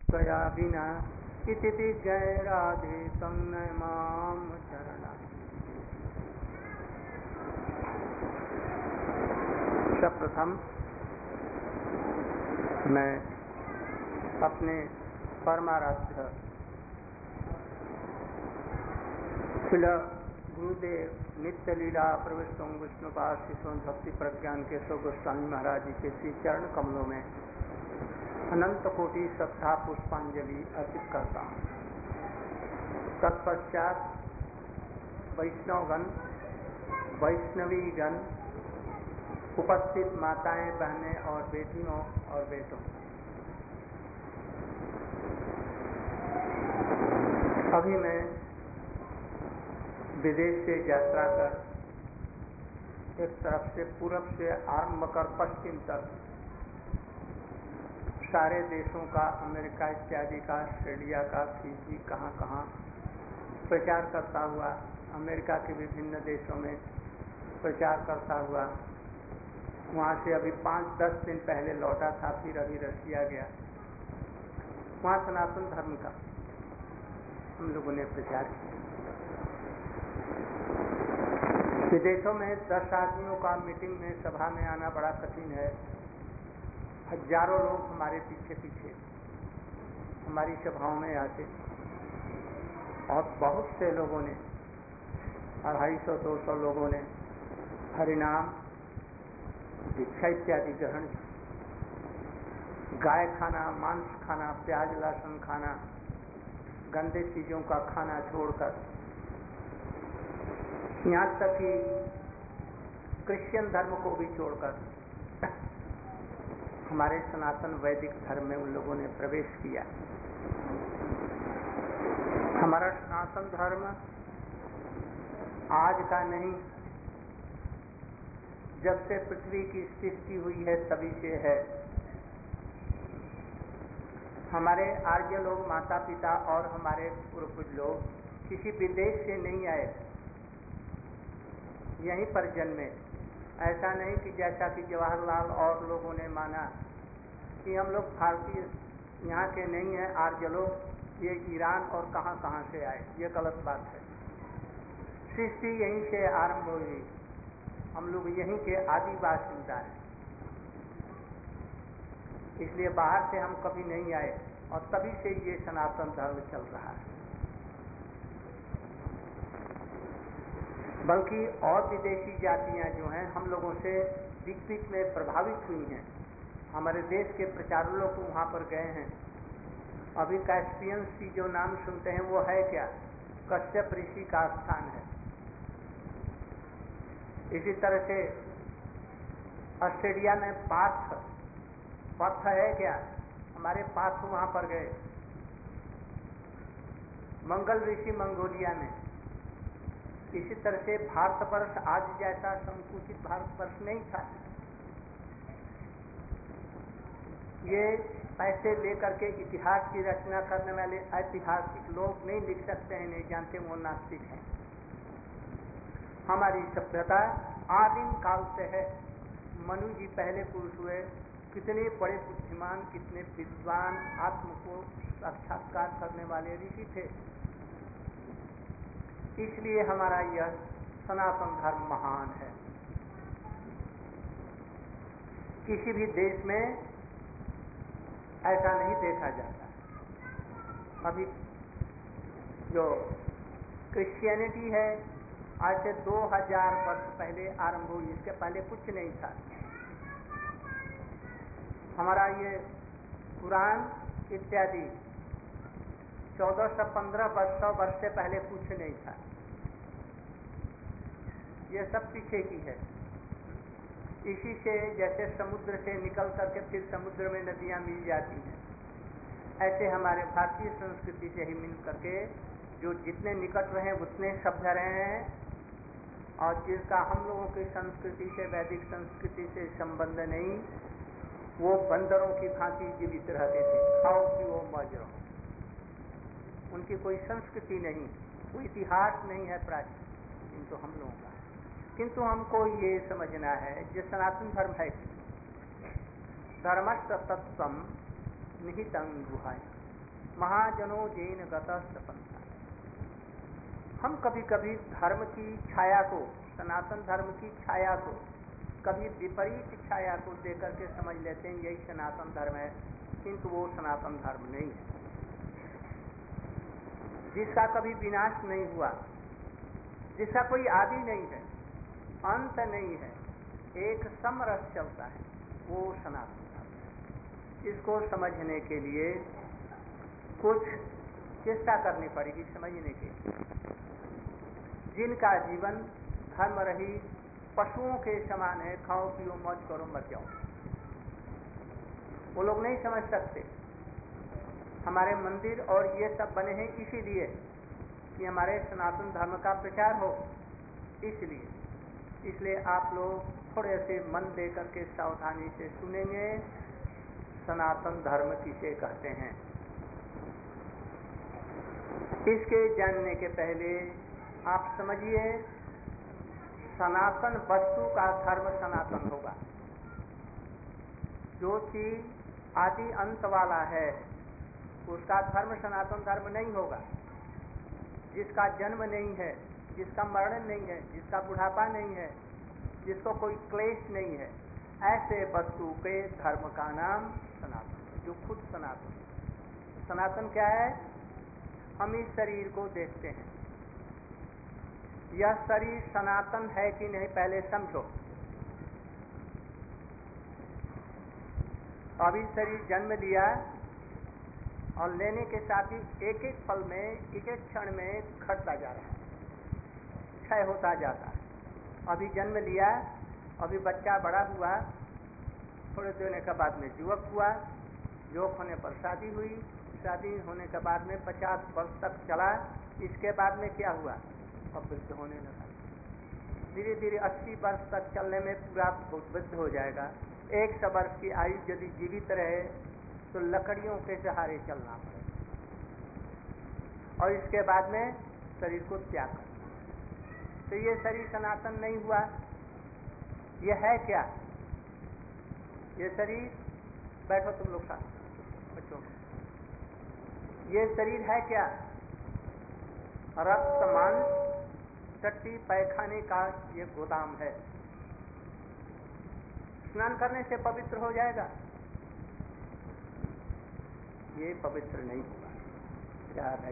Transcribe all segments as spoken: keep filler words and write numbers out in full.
त्वया विना इति विज्ञाय राधे तन्न माम चरणा। सर्वप्रथम मैं अपने परमाराध्य श्रील गुरुदेव नित्य लीला प्रविष्ट विष्णुपाद शिशु भक्ति प्रज्ञान के सो गोस्वामी महाराज जी के श्री चरण कमलों में अनंत कोटि श्रद्धा पुष्पांजलि अर्पित करता हूँ। तत्पश्चात वैष्णवगण, वैष्णवीगण, उपस्थित माताएं, बहनें और बेटियों और बेटों, अभी मैं विदेश से यात्रा कर एक तरफ से पूरब से आरंभ कर पश्चिम तक सारे देशों का, अमेरिका इत्यादि का, ऑस्ट्रेलिया का, फिजी, कहाँ कहाँ प्रचार करता हुआ, अमेरिका के विभिन्न देशों में प्रचार करता हुआ, वहाँ से अभी पाँच दस दिन पहले लौटा था, फिर अभी रसिया गया। वहाँ सनातन धर्म का हम लोगों ने प्रचार किया। विदेशों में दस आदमियों का मीटिंग में, सभा में आना बड़ा कठिन है। हजारों लोग हमारे पीछे पीछे हमारी सभाओं में आते और बहुत से लोगों ने, अढ़ाई सौ दो सौ लोगों ने हरिनाम, दीक्षा इत्यादि ग्रहण की। गाय खाना, मांस खाना, प्याज लहसुन खाना, गंदे चीजों का खाना छोड़कर, यहाँ तक कि क्रिश्चियन धर्म को भी छोड़कर हमारे सनातन वैदिक धर्म में उन लोगों ने प्रवेश किया। हमारा सनातन धर्म आज का नहीं, जब से पृथ्वी की सृष्टि हुई है तभी से है। हमारे आर्य लोग, माता पिता और हमारे पूर्वज लोग किसी विदेश से नहीं आए, यहीं पर जन्मे। ऐसा नहीं कि जैसा कि जवाहरलाल और लोगों ने माना कि हम लोग भारतीय यहाँ के नहीं हैं, आर्य लोग ये ईरान और कहाँ कहाँ से आए। ये गलत बात है। सृष्टि यहीं से आरंभ हुई, हम लोग यहीं के आदि बाशिंदा हैं, इसलिए बाहर से हम कभी नहीं आए और तभी से ये सनातन धर्म चल रहा है। बल्कि और विदेशी जातियां जो हैं हम लोगों से बीच बीच में प्रभावित हुई हैं। हमारे देश के प्रचारक लोग वहाँ पर गए हैं। अभी कैस्पियन सी जो नाम सुनते हैं वो है क्या? कश्यप ऋषि का स्थान है। इसी तरह से ऑस्ट्रेलिया में पार्थ पार्थ है क्या? हमारे पार्थ वहाँ पर गए। मंगल ऋषि मंगोलिया में। इसी तरह से भारतवर्ष आज जैसा संकुचित भारतवर्ष नहीं था। ये पैसे लेकर के इतिहास की रचना करने वाले ऐतिहासिक लोग नहीं लिख सकते हैं, नहीं जानते, वो नास्तिक हैं। हमारी सभ्यता आदिम काल से है। मनु जी पहले पुरुष हुए, कितने बड़े बुद्धिमान, कितने विद्वान, आत्म को साक्षात्कार करने वाले ऋषि थे। इसलिए हमारा यह सनातन धर्म महान है। किसी भी देश में ऐसा नहीं देखा जाता। अभी जो क्रिश्चियनिटी है आज से दो हजार वर्ष पहले आरंभ हुई, इसके पहले कुछ नहीं था। हमारा ये कुरान इत्यादि चौदह सौ पंद्रह वर्ष सौ वर्ष से पहले कुछ नहीं था। ये सब पीछे की है। इसी से जैसे समुद्र से निकल करके फिर समुद्र में नदियां मिल जाती हैं, ऐसे हमारे भारतीय संस्कृति से ही मिल करके जो जितने निकट रहे उतने सभ्य रहे हैं, और जिसका हम लोगों की संस्कृति से, वैदिक संस्कृति से संबंध नहीं, वो बंदरों की भांति जीवित रहते थे। खाओ पियो मौज रहो। उनकी कोई संस्कृति नहीं, कोई इतिहास नहीं है प्राचीन, किंतु हम लोगों का है। किंतु हमको ये समझना है, जो सनातन धर्म है, धर्मस्थ तत्वम निहितं गुहाय। महाजनो जैन गतस्त पंथा। हम कभी कभी धर्म की छाया को, सनातन धर्म की छाया को, कभी विपरीत छाया को देकर के समझ लेते हैं यही सनातन धर्म है, किंतु वो सनातन धर्म नहीं है, जिसका कभी विनाश नहीं हुआ, जिसका कोई आदि नहीं है, अंत नहीं है, एक समरस चलता है, वो सनातन धर्म है। इसको समझने के लिए कुछ चेष्टा करनी पड़ेगी समझने के लिए। जिनका जीवन धर्म रहित पशुओं के समान है, खाओ पियो मौज करो मर जाओ, वो लोग नहीं समझ सकते। हमारे मंदिर और ये सब बने हैं इसीलिए कि हमारे सनातन धर्म का प्रचार हो, इसलिए इसलिए आप लोग थोड़े से मन दे करके सावधानी से सुनेंगे। सनातन धर्म किसे कहते हैं, इसके जानने के पहले आप समझिए, सनातन वस्तु का धर्म सनातन होगा। जो चीज आदि अंत वाला है उसका धर्म सनातन धर्म नहीं होगा। जिसका जन्म नहीं है, जिसका मरण नहीं है, जिसका बुढ़ापा नहीं है, जिसको कोई क्लेश नहीं है, ऐसे वस्तु के धर्म का नाम सनातन है, जो खुद सनातन है। सनातन क्या है? हम इस शरीर को देखते हैं, यह शरीर सनातन है कि नहीं पहले समझो। अभी शरीर जन्म लिया और लेने के साथ ही एक एक पल में, एक एक क्षण में घटता जा रहा है, क्षय होता जाता है। अभी जन्म लिया, अभी बच्चा बड़ा हुआ, थोड़े देने के बाद में युवक हुआ, युवक होने पर शादी हुई, शादी होने के बाद में पचास वर्ष तक चला, इसके बाद में क्या हुआ? अब वृद्ध होने लगा। धीरे धीरे अस्सी वर्ष तक चलने में पूरा वृद्ध हो जाएगा। एक सौ वर्ष की आयु यदि जीवित रहे तो लकड़ियों के सहारे चलना पड़ेगा और इसके बाद में शरीर को त्याग करना। तो ये शरीर सनातन नहीं हुआ। ये है क्या? ये शरीर, बैठो तुम लोग साथ बच्चों, ये शरीर है क्या? रक्त मांस टट्टी पैखाने का ये गोदाम है। स्नान करने से पवित्र हो जाएगा? ये पवित्र नहीं होगा। क्या भाई?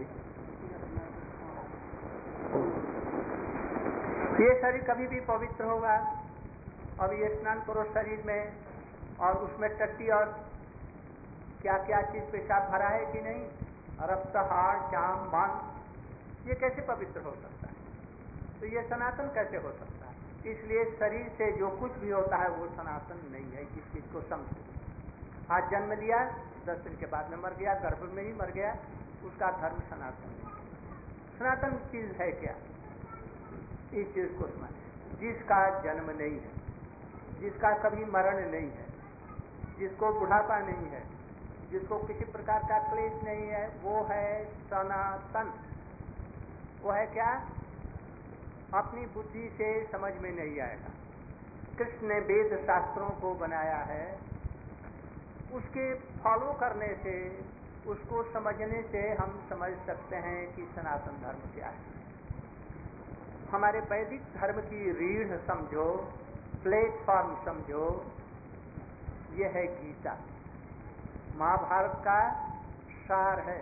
ये शरीर कभी भी पवित्र होगा? अब ये स्नान करो शरीर में और उसमें टट्टी और क्या क्या चीज पेशाब भरा है कि नहीं, रक्त, हाड़, चाम, मांस, ये कैसे पवित्र हो सकता है? तो ये सनातन कैसे हो सकता है? इसलिए शरीर से जो कुछ भी होता है वो सनातन नहीं है। इस चीज को समझो। आज जन्म लिया, दस दिन के बाद में मर गया, गर्भ में ही मर गया, उसका धर्म सनातन नहीं। सनातन चीज है क्या? इस चीज को समझ। जिसका जन्म नहीं है, जिसका कभी मरण नहीं है, जिसको बुढ़ापा नहीं है, जिसको किसी प्रकार का क्लेश नहीं है, वो है सनातन। वो है क्या? अपनी बुद्धि से समझ में नहीं आएगा। कृष्ण ने वेद शास्त्रों को बनाया है, उसके फॉलो करने से, उसको समझने से हम समझ सकते हैं कि सनातन धर्म क्या है। हमारे वैदिक धर्म की रीढ़ समझो, प्लेटफॉर्म समझो, यह है गीता, महाभारत का सार है।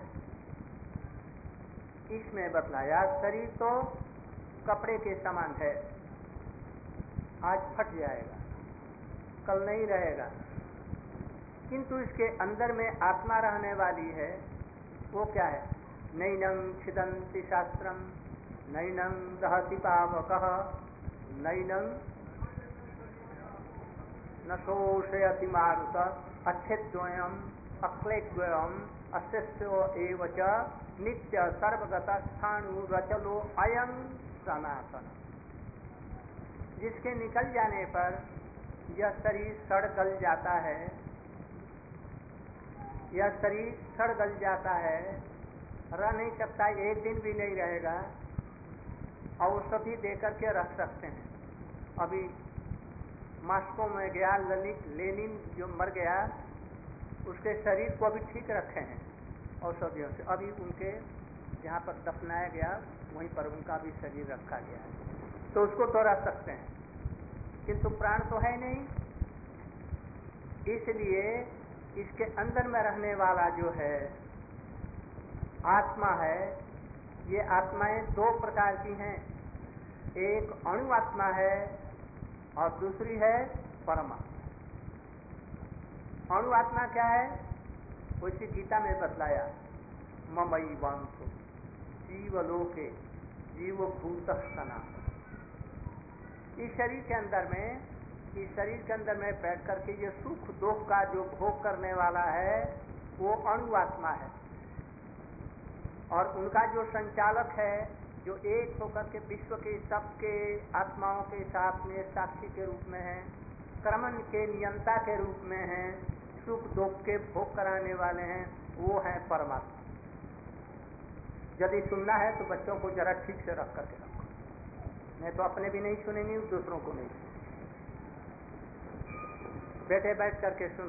इसमें बतलाया शरीर तो कपड़े के समान है, आज फट जाएगा, कल नहीं रहेगा, किंतु इसके अंदर में आत्मा रहने वाली है। वो क्या है? नैनं छिदन्ति शास्त्रम, नैनं दहति पावकः, नैनं न शोषयति मारुत, अच्छेद्वयम् अक्लेद्वयम् अशिष्यो एव च नित्य सर्वगत स्थाणु रचलो अयं सनातन। जिसके निकल जाने पर यह शरीर सड़ गल जाता है, यह शरीर सड़ गल जाता है, रह नहीं सकता, एक दिन भी नहीं रहेगा। औषधि देकर के रख सकते हैं। अभी मास्को में गया, ललित लेनिन जो मर गया, उसके शरीर को अभी ठीक रखे हैं औषधियों से। अभी उनके जहाँ पर दफनाया गया वहीं पर उनका भी शरीर रखा गया है, तो उसको तो रख सकते हैं, किंतु प्राण तो है नहीं। इसलिए इसके अंदर में रहने वाला जो है आत्मा है, ये आत्माएं दो प्रकार की हैं, एक अणु आत्मा है और दूसरी है परमात्मा। अणु आत्मा क्या है, उसी गीता में बतलाया, ममैवांसो जीवलोके जीवभूतः सनातन। इस शरीर के अंदर में इस शरीर के अंदर में बैठ करके ये सुख दुख का जो भोग करने वाला है वो अणु आत्मा है, और उनका जो संचालक है, जो एक होकर के विश्व के सबके आत्माओं के साथ में साक्षी के रूप में है, क्रमण के नियंता के रूप में है, सुख दुख के भोग कराने वाले हैं, वो है परमात्मा। यदि सुनना है तो बच्चों को जरा ठीक से रख करके रखो, नहीं तो अपने भी नहीं सुनेंगे, दूसरों को नहीं सुनेंगे। बैठे बैठ करके सुनो,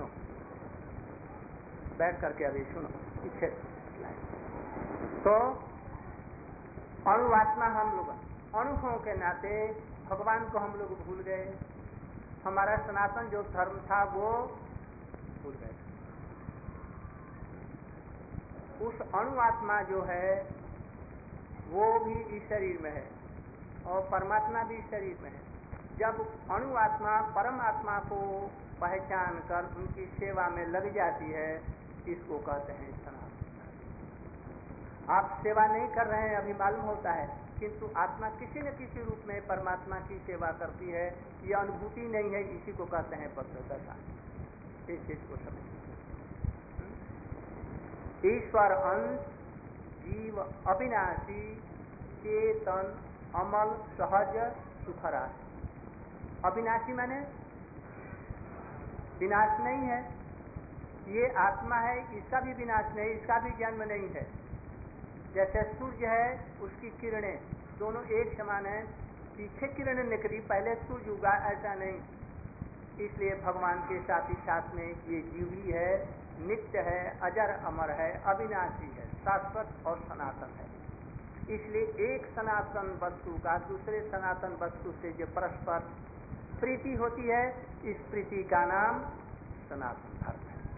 बैठ करके अभी सुनो पीछे। तो अणु आत्मा हम लोग, अणु होने के नाते भगवान को हम लोग भूल गए, हमारा सनातन जो धर्म था वो भूल गए। उस अणु आत्मा जो है वो भी इस शरीर में है और परमात्मा भी इस शरीर में है। जब अणु आत्मा परमात्मा को पहचान कर उनकी सेवा में लग जाती है, इसको कहते हैं सनातन। आप सेवा नहीं कर रहे हैं अभी मालूम होता है, किंतु आत्मा किसी न किसी रूप में परमात्मा की सेवा करती है, ये अनुभूति नहीं है, इसी को कहते हैं पत्रदशा। इस चीज को समझ, ईश्वर अंश, जीव अविनाशी, चेतन, अमल, सहज, सुखराज। अविनाशी माने विनाश नहीं है, ये आत्मा है, इसका भी विनाश नहीं, इसका भी जन्म नहीं है। जैसे सूर्य है, उसकी किरणें दोनों एक समान है, पीछे किरण निकली पहले सूर्य उगा, ऐसा नहीं। इसलिए भगवान के साथ ही साथ में ये जीव ही है, नित्य है, अजर अमर है, अविनाशी है, शाश्वत और सनातन है। इसलिए एक सनातन वस्तु का दूसरे सनातन वस्तु से जो परस्पर प्रीति होती है, इस प्रीति का नाम सनातन धर्म है।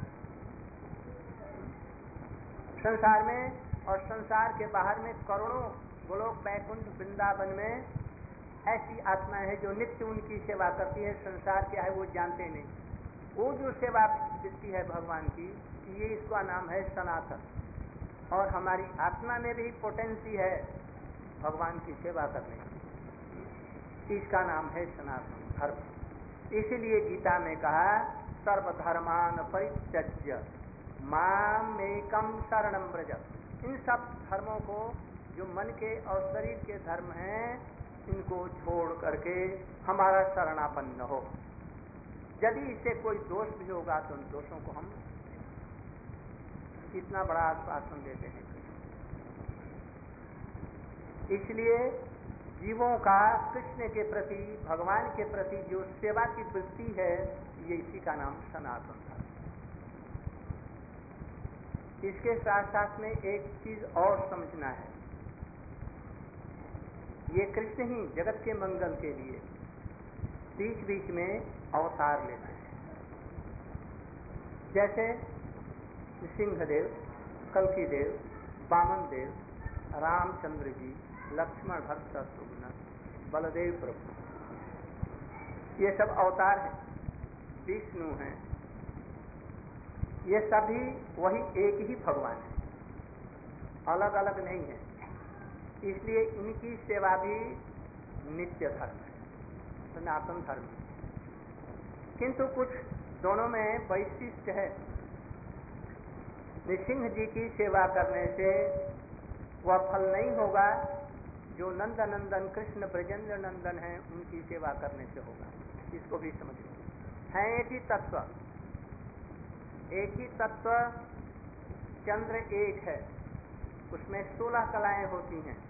संसार में और संसार के बाहर में करोड़ों गोलोक वैकुंठ वृंदावन में ऐसी आत्मा है जो नित्य उनकी सेवा करती है। संसार क्या है वो जानते नहीं, वो जो सेवा दिखती है भगवान की, ये इसका नाम है सनातन। और हमारी आत्मा में भी पोटेंसी है भगवान की सेवा करने की, इसका नाम है सनातन धर्म। इसीलिए गीता में कहा, सर्वधर्मान परित्यज्य माम एकम शरणम व्रज। इन सब धर्मों को, जो मन के और शरीर के धर्म हैं, इनको छोड़ करके हमारा शरणापन्न हो। यदि इससे कोई दोष भी होगा तो उन दोषों को हम, इतना बड़ा आश्वासन देते हैं। इसलिए जीवों का कृष्ण के प्रति, भगवान के प्रति जो सेवा की वृत्ति है, ये इसी का नाम सनातन धर्म। इसके साथ साथ में एक चीज और समझना है, ये कृष्ण ही जगत के मंगल के लिए बीच बीच में अवतार लेते हैं। जैसे सिंहदेव, कल्की देव, वामन देव, रामचंद्र जी, लक्ष्मण, भरत, शत्रुघ्न, बलदेव प्रभु, ये सब अवतार हैं। विष्णु हैं, ये सभी वही एक ही भगवान है, अलग अलग नहीं है। इसलिए इनकी सेवा भी नित्य धर्म है, सनातन धर्म है। किंतु कुछ दोनों में वैशिष्ट है। नृसिंह जी की सेवा करने से वह फल नहीं होगा जो नंदनंदन कृष्ण ब्रजेंद्र नंदन है उनकी सेवा करने से होगा। इसको भी समझिए, है एक ही तत्व, एक ही तत्व, चंद्र एक है, उसमें सोलह कलाएं होती हैं।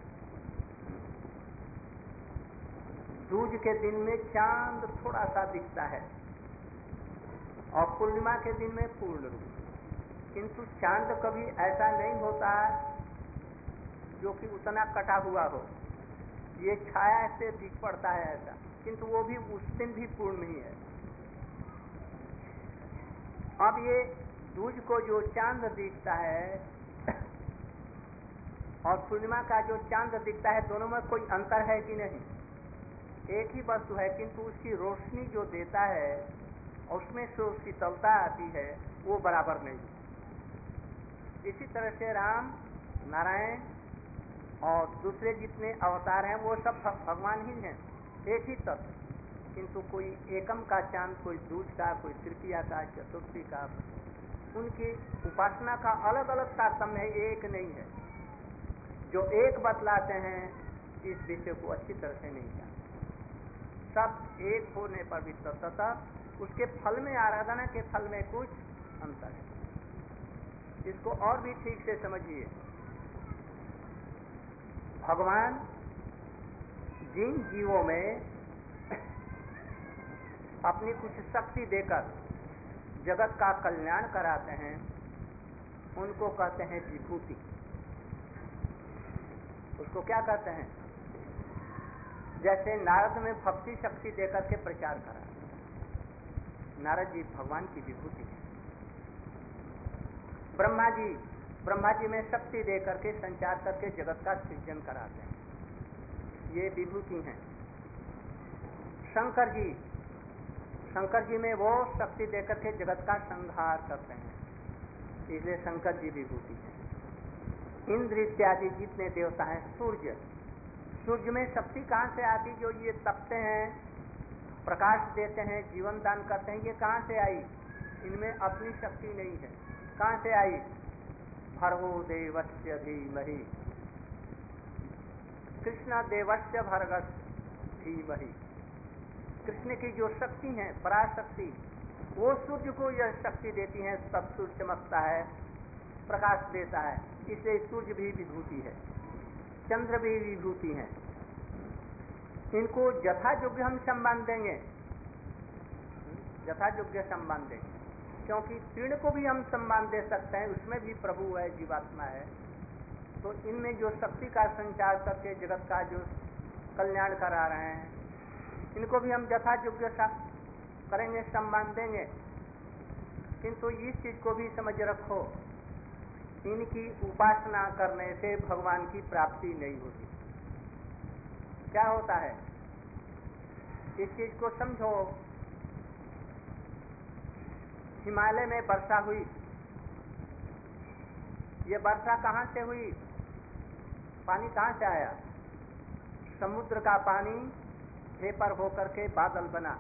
दूज के दिन में चांद थोड़ा सा दिखता है और पूर्णिमा के दिन में पूर्ण रूप। किंतु चांद कभी ऐसा नहीं होता जो कि उतना कटा हुआ हो। ये छाया से दिख पड़ता है ऐसा, किंतु वो भी उस दिन भी पूर्ण नहीं है। अब ये दूज को जो चांद दिखता है और पूर्णिमा का जो चांद दिखता है, दोनों में कोई अंतर है कि नहीं? एक ही वस्तु है, किंतु उसकी रोशनी जो देता है और उसमें जो शीतलता आती है वो बराबर नहीं। इसी तरह से राम, नारायण और दूसरे जितने अवतार हैं वो सब भगवान ही हैं, एक ही तत्व, किंतु कोई एकम का चांद, कोई दूज का, कोई तृतीया का, चतुर्थी का, उनकी उपासना का अलग अलग तारतम्य है, एक नहीं है। जो एक बतलाते हैं इस विषय को अच्छी तरह से नहीं जानते। सब एक होने पर भी तत्वतः उसके फल में, आराधना के फल में कुछ अंतर है। इसको और भी ठीक से समझिए। भगवान जिन जीवों में अपनी कुछ शक्ति देकर जगत का कल्याण कराते हैं उनको कहते हैं विभूति। उसको क्या कहते हैं? जैसे नारद में भक्ति शक्ति देकर के प्रचार करा, नारद जी भगवान की विभूति है। ब्रह्मा जी ब्रह्मा जी में शक्ति देकर के संचार करके जगत का सृजन कराते हैं, ये विभूति हैं। शंकर जी शंकर जी में वो शक्ति देकर के जगत का संहार करते हैं, इसलिए शंकर जी विभूति हैं। इंद्र इत्यादि जितने देवता हैं, सूर्य सूर्य में शक्ति कहाँ से आती? जो ये तपते हैं, प्रकाश देते हैं, जीवन दान करते हैं, ये कहाँ से आई? इनमें अपनी शक्ति नहीं है। कहाँ से आई? भर्गो देवस्य धीमहि, कृष्ण देवस्य भर्गस् धीमहि। कृष्ण की जो शक्ति है, पराशक्ति, वो सूर्य को यह शक्ति देती है, तब सूर्य चमकता है, प्रकाश देता है, इसलिए सूर्य भी विभूति है, चंद्र भी विभूति है। इनको यथा योग्य हम सम्मान देंगे, यथा योग्य सम्मान देंगे, क्योंकि तीर्ण को भी हम सम्मान दे सकते हैं, उसमें भी प्रभु है, जीवात्मा है। तो इनमें जो शक्ति का संचार करके जगत का जो कल्याण करा रहे हैं, इनको भी हम यथा योग्य करेंगे, सम्मान देंगे। किंतु इस चीज को भी समझ रखो, इनकी उपासना करने से भगवान की प्राप्ति नहीं होती। क्या होता है? इस चीज को समझो। हिमालय में वर्षा हुई, ये वर्षा कहाँ से हुई? पानी कहाँ से आया? समुद्र का पानी वेपर होकर के बादल बना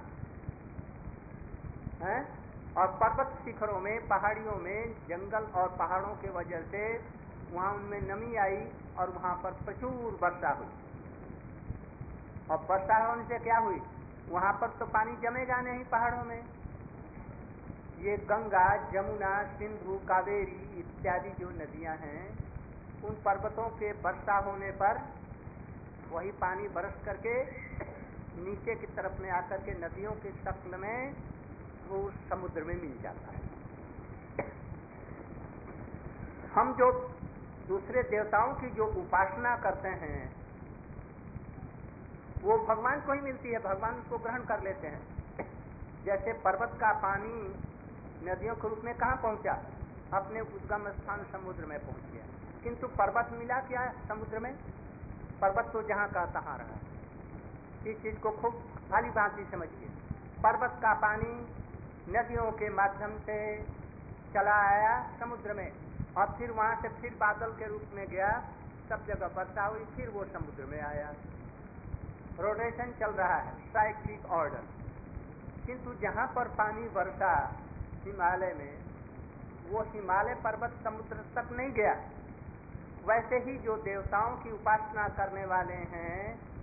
है, और पर्वत शिखरों में, पहाड़ियों में, जंगल और पहाड़ों के वजह से वहाँ उनमें नमी आई और वहाँ पर प्रचुर वर्षा हुई। और वर्षा होने से क्या हुई? वहाँ पर तो पानी जमेगा नहीं पहाड़ों में। ये गंगा, जमुना, सिंधु, कावेरी इत्यादि जो नदियाँ हैं, उन पर्वतों के वर्षा होने पर वही पानी बरस करके नीचे की तरफ में आकर के नदियों के शक्ल में वो समुद्र में मिल जाता है। हम जो दूसरे देवताओं की जो उपासना करते हैं वो भगवान को ही मिलती है, भगवान उसको ग्रहण कर लेते हैं। जैसे पर्वत का पानी नदियों के रूप में कहाँ पहुंचा? अपने उद्गम स्थान समुद्र में पहुंच गया, किंतु पर्वत मिला क्या समुद्र में? पर्वत तो जहाँ का तहाँ रहा। इस चीज को खूब भली भांति समझिए। पर्वत का पानी नदियों के माध्यम से चला आया समुद्र में, और फिर वहां से फिर बादल के रूप में गया, सब जगह वर्षा हुई, फिर वो समुद्र में आया। रोटेशन चल रहा है, साइक्लिक ऑर्डर। किंतु जहां पर पानी वर्षा हिमालय में, वो हिमालय पर्वत समुद्र तक नहीं गया। वैसे ही जो देवताओं की उपासना करने वाले हैं,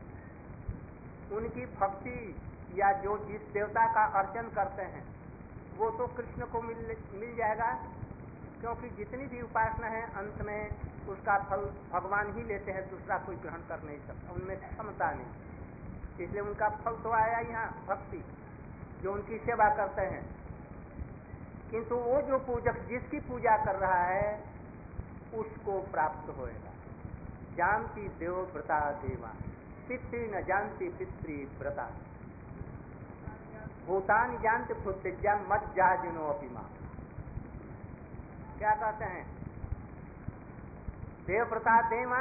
उनकी भक्ति या जो जिस देवता का अर्चन करते हैं वो तो कृष्ण को मिल मिल जाएगा, क्योंकि जितनी भी उपासना है अंत में उसका फल भगवान ही लेते हैं, दूसरा कोई ग्रहण कर नहीं सकता, उनमें क्षमता नहीं। इसलिए उनका फल तो आया यहाँ भक्ति, जो उनकी सेवा करते हैं। किंतु वो जो पूजक जिसकी पूजा कर रहा है उसको प्राप्त होएगा। जानती देव व्रता देवा पितृ न जानती पितृ व्रता भूतानि जानते भूतिज्या मत जाजिनो अभिमा। क्या कहते हैं? देव व्रता देवा,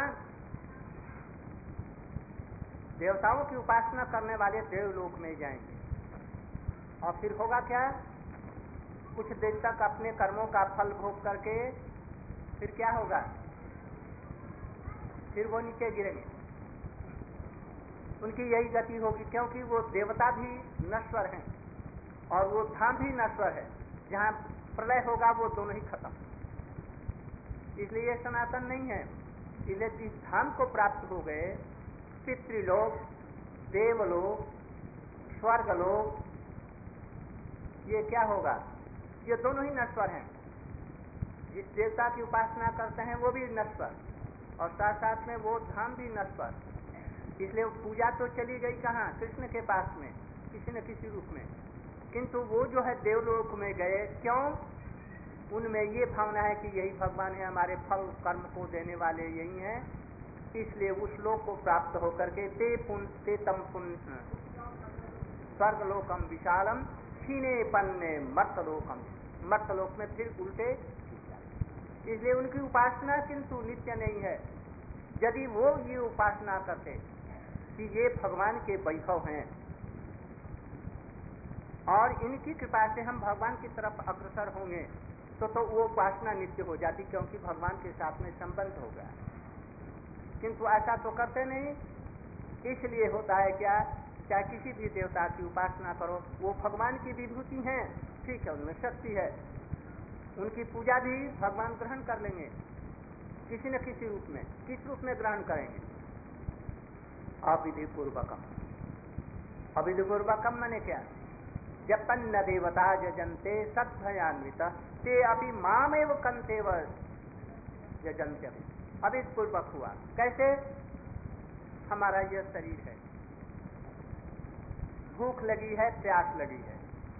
देवताओं की उपासना करने वाले देवलोक में जाएंगे और फिर होगा क्या? कुछ देर तक अपने कर्मों का फल भोग करके फिर क्या होगा? फिर वो नीचे गिरेंगे। उनकी यही गति होगी, क्योंकि वो देवता भी नश्वर हैं और वो धाम भी नश्वर है। जहाँ प्रलय होगा वो दोनों ही खत्म, इसलिए ये सनातन नहीं है। इसलिए जिस धाम को प्राप्त हो गए, पितृलोक, देवलोक, स्वर्गलोक, ये क्या होगा? ये दोनों ही नश्वर हैं। जिस देवता की उपासना करते हैं वो भी नश्वर और साथ साथ में वो धाम भी नश्वर। इसलिए पूजा तो चली गई कहाँ? कृष्ण के पास में, किसी न किसी रूप में। किंतु वो जो है देवलोक में गए, क्यों? उनमें ये भावना है कि यही भगवान है, हमारे फल कर्म को देने वाले यही हैं। इसलिए उस लोक को प्राप्त होकर के ते पुन ते तम पुन स्वर्गलोकम विशालम क्षीणे पन्ने मर्तलोकम, मर्तलोक में फिर उल्टे। इसलिए उनकी उपासना किंतु नित्य नहीं है। यदि वो ये उपासना करते कि ये भगवान के वैभव हैं और इनकी कृपा से हम भगवान की तरफ अग्रसर होंगे, तो तो वो उपासना नित्य हो जाती, क्योंकि भगवान के साथ में संबंध हो गया। किंतु ऐसा तो करते नहीं। इसलिए होता है क्या? चाहे किसी भी देवता की उपासना करो, वो भगवान की विभूति हैं, ठीक है, उनमें शक्ति है, उनकी पूजा भी भगवान ग्रहण कर लेंगे किसी न किसी रूप में। किस रूप में ग्रहण करेंगे? अविधि पूर्वकम। अविधि पूर्वकम माने क्या? जपन्न देवता यजन्ते सद्भयान्वित ते अभी मामेव कंतेव यजन्ते। अविधि पूर्वक हुआ कैसे? हमारा यह शरीर है, भूख लगी है, प्यास लगी है,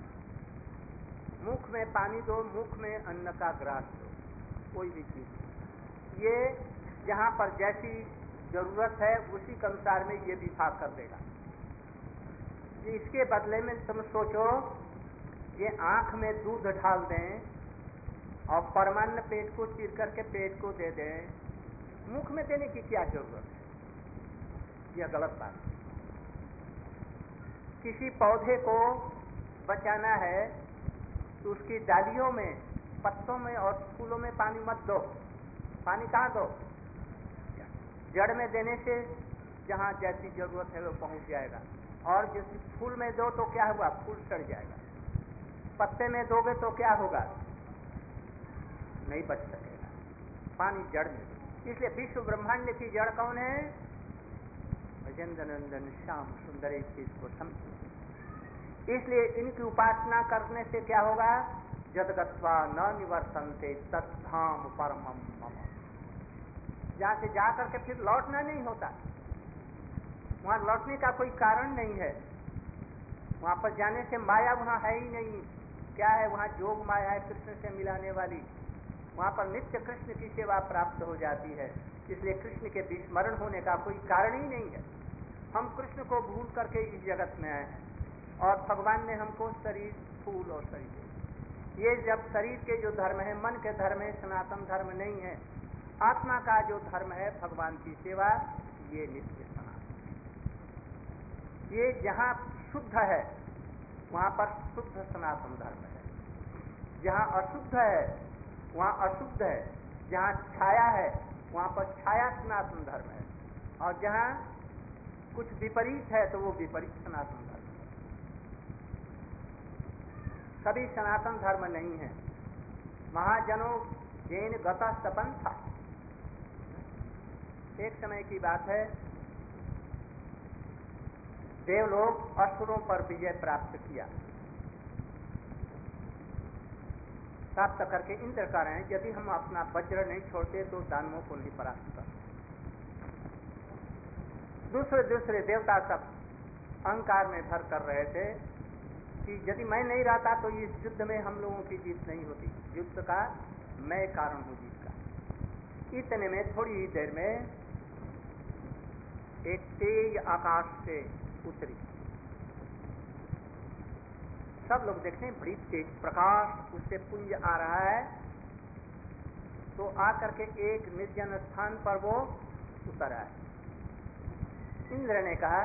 मुख में पानी दो, मुख में अन्न का ग्रास दो, कोई भी चीज। ये जहाँ पर जैसी जरूरत है उसी के अनुसार में ये विभाग कर देगा। इसके बदले में तुम सोचो, ये आंख में दूध ढाल दें और परमान्न पेट को चीर करके पेट को दे दें, मुख में देने की क्या जरूरत है? यह गलत बात है। किसी पौधे को बचाना है तो उसकी डालियों में, पत्तों में और फूलों में पानी मत दो। पानी कहाँ दो? जड़ में देने से जहाँ जैसी जरूरत है वो पहुंच जाएगा। और जैसे फूल में दो तो क्या होगा? फूल सड़ जाएगा। पत्ते में दोगे तो क्या होगा? नहीं बच सकेगा। पानी जड़ में दो। इसलिए विश्व ब्रह्मांड की जड़ कौन है? गजेंद्र नंदन श्याम सुंदर, इस चीज को समझो। इसलिए इनकी उपासना करने से क्या होगा? जदगत्वा न निवर्तन्ते तद्धाम परमम मम। जहाँ से जा करके फिर लौटना नहीं होता, वहाँ लौटने का कोई कारण नहीं है। वहाँ पर जाने से माया वहाँ है ही नहीं। क्या है? वहाँ जोग माया है, कृष्ण से मिलाने वाली। वहाँ पर नित्य कृष्ण की सेवा प्राप्त हो जाती है। इसलिए कृष्ण के विस्मरण होने का कोई कारण ही नहीं है। हम कृष्ण को भूल करके इस जगत में आए हैं और भगवान ने हमको शरीर, फूल और शरीर। ये जब शरीर के जो धर्म है, मन के धर्म है, सनातन धर्म नहीं है। आत्मा का जो धर्म है भगवान की सेवा, ये नित्य सनातन। ये जहाँ शुद्ध है वहाँ पर शुद्ध सनातन धर्म है, जहाँ अशुद्ध है वहाँ अशुद्ध है, जहाँ छाया है वहाँ पर छाया सनातन धर्म है, और जहाँ कुछ विपरीत है तो वो विपरीत सनातन धर्म है। सभी सनातन धर्म नहीं है। महाजनों जैन गता सपन था। एक समय की बात है, देवलोक असुरों पर विजय प्राप्त किया। प्राप्त करके इंद्र कह रहे हैं, यदि हम अपना वज्र नहीं छोड़ते तो दानवों को नहीं परास्त कर। दूसरे दूसरे देवता सब अहंकार में भर कर रहे थे कि यदि मैं नहीं रहता तो इस युद्ध में हम लोगों की जीत नहीं होती। युद्ध का मैं कारण हूँ जीत का। इतने में थोड़ी ही देर में एक तेज आकाश से उतरी। सब लोग देखते हैं बड़ी तेज प्रकाश उससे पुंज आ रहा है। तो आकर के एक निर्जन स्थान पर वो उतर आए। इंद्र ने कहा,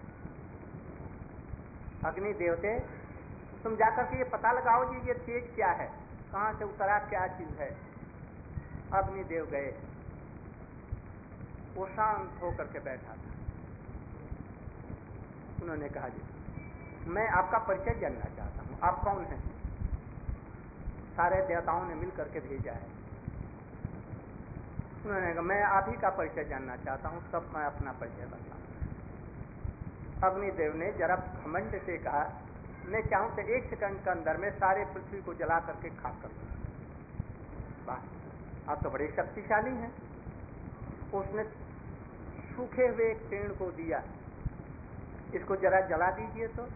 अग्नि देवते तुम जाकर के ये पता लगाओ जी ये तेज क्या है, कहां से उतरा, क्या चीज है। अग्निदेव गए, वो शांत होकर के बैठा था। उन्होंने कहा जी मैं आपका परिचय जानना चाहता हूं, आप कौन हैं। सारे देवताओं ने मिलकर के भेजा है। उन्होंने कहा मैं आप ही का परिचय जानना चाहता हूं, तब मैं अपना परिचय बताऊं। अग्निदेव ने जरा घमंड से कहा, मैं चाहूं तो एक सेकंड के अंदर में सारे पृथ्वी को जला करके खाक कर दूं। वाह, आप तो बड़े शक्तिशाली हैं। उसने सूखे हुए एक पेड़ को दिया, इसको जरा जला दीजिए। तो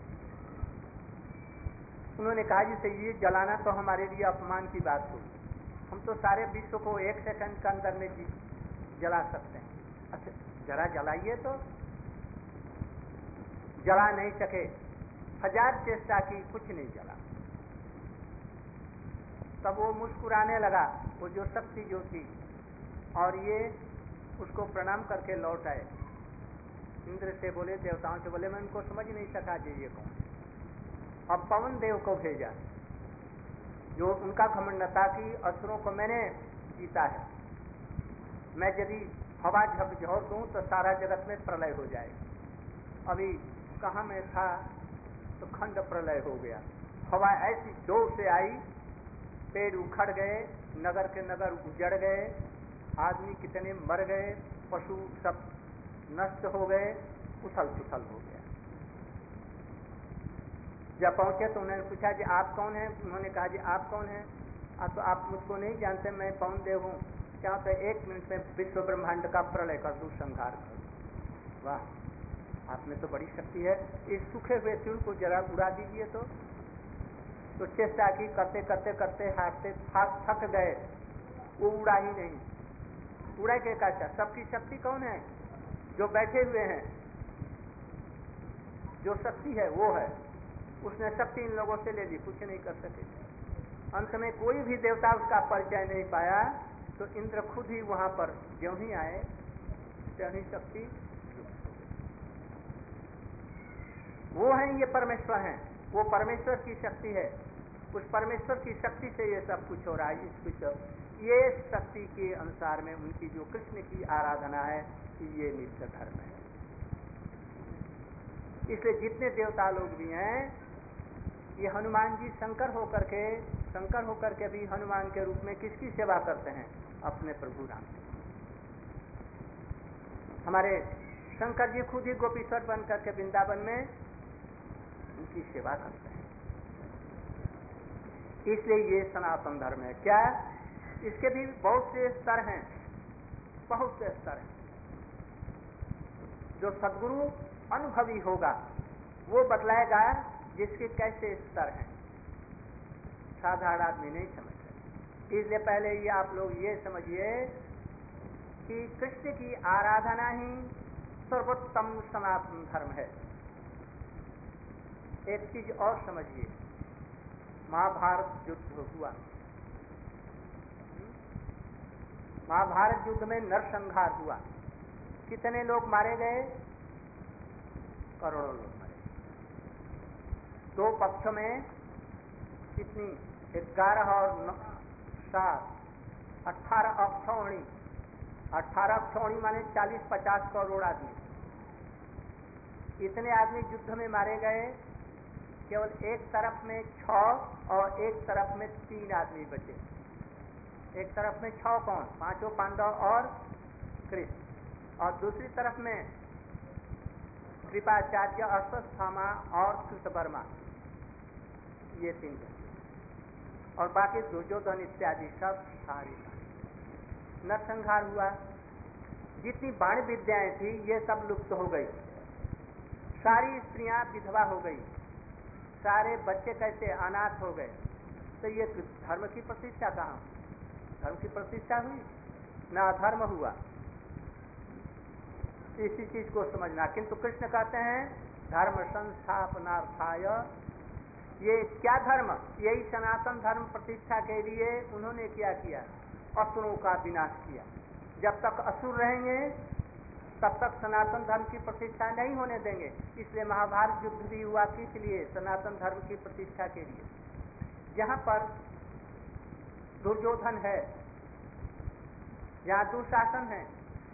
उन्होंने कहा जिसे ये जलाना तो हमारे लिए अपमान की बात होगी, हम तो सारे विश्व को एक सेकंड के अंदर में जला सकते हैं। अच्छा जरा जलाइए। तो जला नहीं सके, हजार चेष्टा की, कुछ नहीं जला। तब वो मुस्कुराने लगा, वो जो शक्ति जो थी, और ये उसको प्रणाम करके लौट आए। इंद्र से बोले, देवताओं से बोले, मैं उनको समझ नहीं सका जी ये कौन। अब पवन देव को भेजा, जो उनका घमंड था कि असुरों को मैंने जीता है, मैं यदि हवा झकझोर दूं तो सारा जगत में प्रलय हो जाएगा। अभी कहाँ में था तो खंड प्रलय हो गया। हवा ऐसी जोर से आई, पेड़ उखड़ गए, नगर के नगर उजड़ गए, आदमी कितने मर गए, पशु सब नष्ट हो गए, उथल पुथल हो गया। जब पहुंचे तो उन्होंने पूछा जी आप कौन हैं। उन्होंने कहा जी आप कौन हैं। आप तो आप मुझको नहीं जानते, मैं पवन देव हूँ। क्या तो एक मिनट में विश्व ब्रह्मांड का प्रलय कर दूं, संहार कर दूं। वाह, आप में तो बड़ी शक्ति है। इस सूखे हुए तिल को जरा उड़ा दीजिए। तो तो चेष्टा की, करते करते करते हारते थक थक गए, वो उड़ा ही नहीं। उड़ा के कैसा, सबकी शक्ति कौन है, जो बैठे हुए हैं, जो शक्ति है वो है। उसने शक्ति इन लोगों से ले ली, कुछ नहीं कर सके। अंत में कोई भी देवता उसका परिचय नहीं पाया। तो इंद्र खुद ही वहां पर ज्यों ही आए, त्यों ही शक्ति वो है, ये परमेश्वर हैं, वो परमेश्वर की शक्ति है। उस परमेश्वर की शक्ति से ये सब कुछ हो रहा है। इस कुछ ये शक्ति के अनुसार में उनकी जो कृष्ण की आराधना है, ये नित्य धर्म है। इसलिए जितने देवता लोग भी हैं, ये हनुमान जी शंकर होकर के शंकर होकर के भी हनुमान के रूप में किसकी सेवा करते हैं, अपने प्रभु राम। हमारे शंकर जी खुद ही गोपीश्वर बन करके वृंदावन में उनकी सेवा करते हैं। इसलिए ये सनातन धर्म है। क्या, इसके भी बहुत से स्तर हैं, बहुत से स्तर हैं। जो सद्गुरु अनुभवी होगा वो बतलाएगा जिसके कैसे स्तर हैं, साधारण आदमी नहीं समझ सकते। इसलिए पहले ये आप लोग ये समझिए कि कृष्ण की आराधना ही सर्वोत्तम सनातन धर्म है। एक चीज और समझिए, महाभारत युद्ध हुआ, महाभारत युद्ध में नरसंहार हुआ। कितने लोग मारे गए, करोड़ों लोग मारे। दो पक्ष में कितनी, ग्यारह और सात अठारह अक्षौणी, अठारह अक्षौणी माने चालीस पचास करोड़ आदमी। इतने आदमी युद्ध में मारे गए। केवल एक तरफ में छह और एक तरफ में तीन आदमी बचे। एक तरफ में छह कौन, पांचों पांडव और कृष्ण, और दूसरी तरफ में कृपाचार्य, अश्वत्थामा और कृतवर्मा, ये तीन बचे। और बाकी दुर्योधन इत्यादि सब सारी नरसंहार हुआ। जितनी बाण विद्याएं थी ये सब लुप्त हो गई। सारी स्त्रियां विधवा हो गई। सारे बच्चे कैसे अनाथ हो गए, तो ये धर्म की प्रतिष्ठा कहाँ? धर्म की प्रतिष्ठा हुई ना, अधर्म हुआ। इसी चीज को समझना। किंतु कृष्ण कहते हैं धर्म संस्थापनार्थाय, ये क्या धर्म? यही सनातन धर्म प्रतिष्ठा के लिए उन्होंने क्या किया? असुरों का विनाश किया। जब तक असुर रहेंगे तब तक सनातन धर्म की प्रतिष्ठा नहीं होने देंगे। इसलिए महाभारत युद्ध भी हुआ, किस लिए? सनातन धर्म की प्रतिष्ठा के लिए। जहाँ पर दुर्योधन है, जहाँ दुशासन है,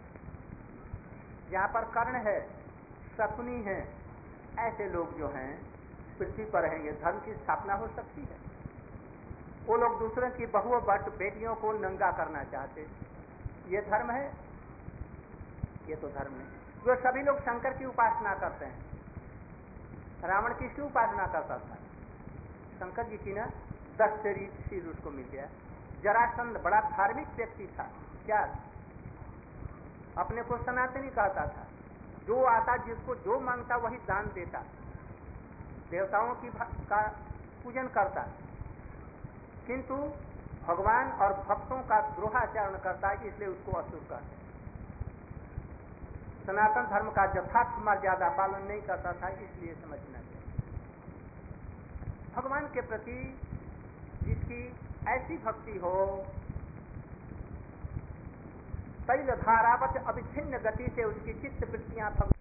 जहाँ पर कर्ण है, शकुनी है, ऐसे लोग जो हैं पृथ्वी पर रहेंगे, धर्म की स्थापना हो सकती है। वो लोग दूसरों की बहुओं बट बेटियों को नंगा करना चाहते, ये धर्म है? ये तो धर्म नहीं। जो सभी लोग शंकर की उपासना करते हैं, रावण किसकी उपासना करता था? शंकर जी की ना। दस सिर उसको मिल गया। जरासंध बड़ा धार्मिक व्यक्ति था, क्या अपने को सनातनी कहता था, जो आता जिसको जो मांगता वही दान देता, देवताओं की का पूजन करता, किंतु भगवान और भक्तों का द्रोहाचरण करता, इसलिए उसको असुर कहते। सनातन धर्म का यथार्थ मर्यादा पालन नहीं करता था, इसलिए समझना चाहिए। भगवान के प्रति जिसकी ऐसी भक्ति हो, तैल धारावत अविच्छिन्न गति से उसकी चित्त वृत्तियां